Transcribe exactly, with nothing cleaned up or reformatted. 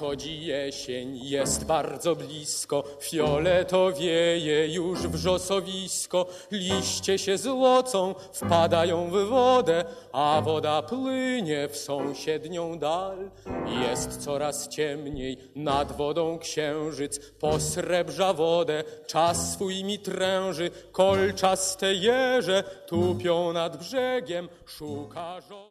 Nadchodzi jesień, jest bardzo blisko, fioletowieje już wrzosowisko, liście się złocą, wpadają w wodę, a woda płynie w sąsiednią dal. Jest coraz ciemniej, nad wodą księżyc posrebrza wodę, czas swój mi tręży, kolczaste jeże tupią nad brzegiem, szuka żo-